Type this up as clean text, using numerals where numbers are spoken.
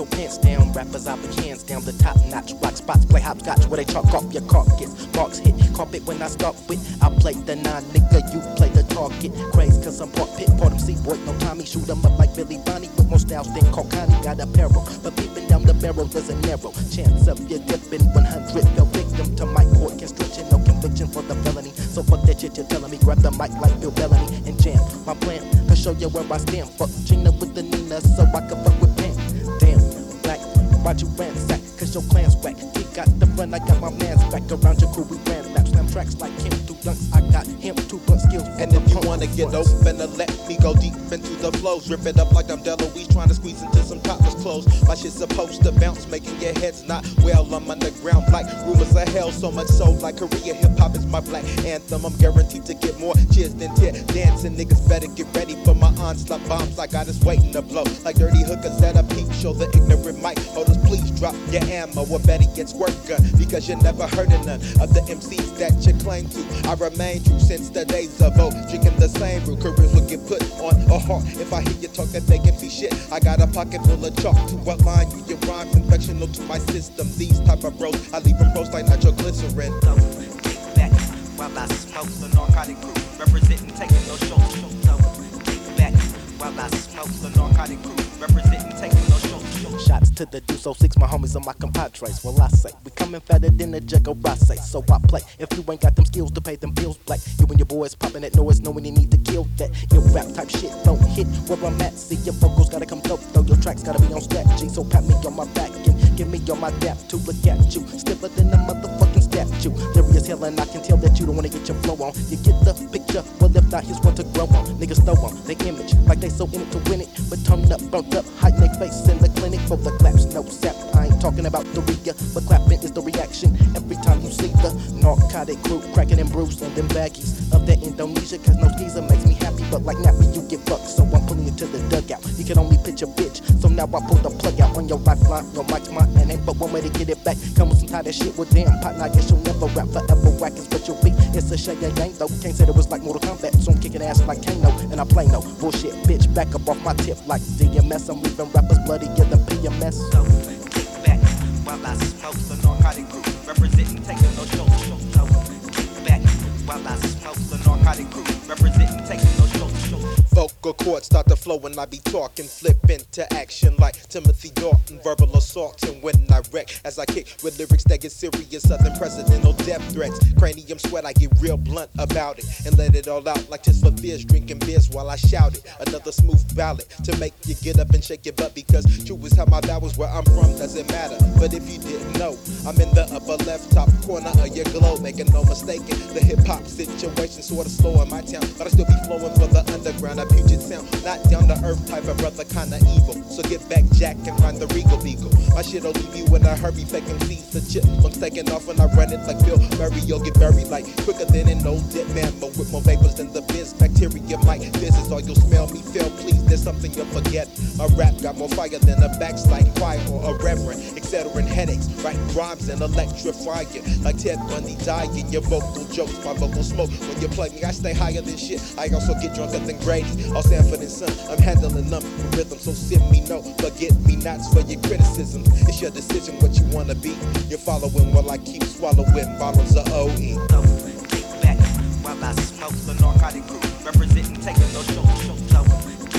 your pants down. Rappers out with hands down, the top notch. Rock spots, play hopscotch where they chalk off your carcass. Marks hit carpet when I start with. I play the 9, nigga, you play the target. Crazy cause I'm part pit, part MC, boy, no Tommy. Shoot 'em up like Billy Bonnie with more styles than Connie. Got a peril, but peeping down the barrel there's a narrow chance of you dipping. 100 fell victim to my court constriction, no conviction for the felony. So fuck that shit you're telling me. Grab the mic like Bill Bellamy and jam. My plan to show you where I stand. Fuck Gina with the Nina so I can fuck with Pam. Damn, black, why'd you ransack? Cause your clan's whack. He got the run, I got my man's back. Around your crew we ran laps, slam tracks like him. 2 dunks, I got him 2 blunt skills. And if you wanna get open, let me go deep into the flows. Rip it up like I'm Deloise, trying to squeeze into some topless clothes. My shit's supposed to bounce, making your heads not well. I'm underground like rumors of hell, so much so like Korea. Hip hop is my black anthem. I'm guaranteed to get more cheers than tear dancing. Niggas better get ready for my onslaught bombs. I got us waiting to blow like dirty hookers at a peep show. The ignorant mic holders, please drop your ammo or better get squirt gun, because you never heard of none of the MCs that you claim to. I remain true since the days of old, drinking the same brew. Careers will get put on a heart if I hear you talk that fake MC shit. I got a pocket full of chalk to outline you your rhymes, infectional to my system. These type of bros, I leave them bros like nitroglycerin. So, kick back while I smoke the narcotic crew, representing taking no shows. So, kick back while I smoke the narcotic crew, representing taking no shows. Shots to the Deuce 06, my homies and my compadres. Well, I say, we coming fatter than a jug of rice. So I play. If you ain't got them skills to pay them bills, black. You and your boys popping that noise, knowing you need to kill that. Your rap type shit don't hit where I'm at. See, your vocals gotta come dope, though. Your tracks gotta be on stack, G. So pat me on my back and give me on my dap to look at you. Stiffer than a motherfucking statue. Lyrious hell, and I can tell that you don't wanna get your flow on. You get the picture, well, if not, here's one to grow on. Niggas throw on they image like they so in it to win it. But turned up, burnt up, hiding their face in the clinic for the claps, no sap. I ain't talking about the Rhea, but clapping is the reaction every time you see the narcotic crew cracking and bruised and them baggies of that Indonesia. Cause no skeezer makes me happy, but like nappy you get fucked. So I'm pulling you to the dugout. You can only pitch a bitch, so now I pull the plug out on your lifeline. Your mic's mine, and ain't but one way to get it back. Come with some tie that shit with damn partner. I guess you'll never rap forever. Whack is what you'll be. It's a shame you ain't though. Can't say that it was like Mortal Kombat, so I'm kicking ass like Kano, and I play no bullshit, bitch. Back up off my tip like DMS. I'm leaving rappers bloodier than PMS. So, kick back while I smoke the narcotic crew, representing taking no shows. So, kick back while I smoke the narcotic crew, representing taking no shows. Vocal cords start to flow when I be talking, flip into action like Timothy Dalton, verbal assaults. And when I wreck, as I kick with lyrics that get serious, Southern presidential death threats. Cranium sweat, I get real blunt about it and let it all out like Tis for Fears, drinking beers while I shout it. Another smooth ballad to make you get up and shake your butt, because true is how my vowels where I'm from doesn't matter. But if you didn't know, I'm in the upper left top corner of your globe, making no mistaking. The hip hop situation sorta slow in my town, but I still be flowing for the underground. A Puget Sound, not down to earth type of brother, kinda evil. So get back, Jack, and find the Regal Beagle. My shit'll leave you in a hurry, faking seeds the chipmunks taking off when I run it like Bill Murray. You'll get buried like quicker than an old dead man, but with more vapors than the biz. Bacteria might visit, or you'll smell me fail. Please, there's something you'll forget. A rap got more fire than a backsliding choir or a reverend, etc. And headaches, writing rhymes and electrifying like Ted Bundy dying. Your vocal jokes, my vocal smoke. When you play me, I stay higher than shit. I also get drunker than Grady. All Sanford and Son, I'm handling them with rhythm, so send me no, forget me nots for your criticisms. It's your decision what you wanna be. You're following while I keep swallowing bottles of OE. So, kick back while I smoke the narcotic crew, representing taking no shows. So,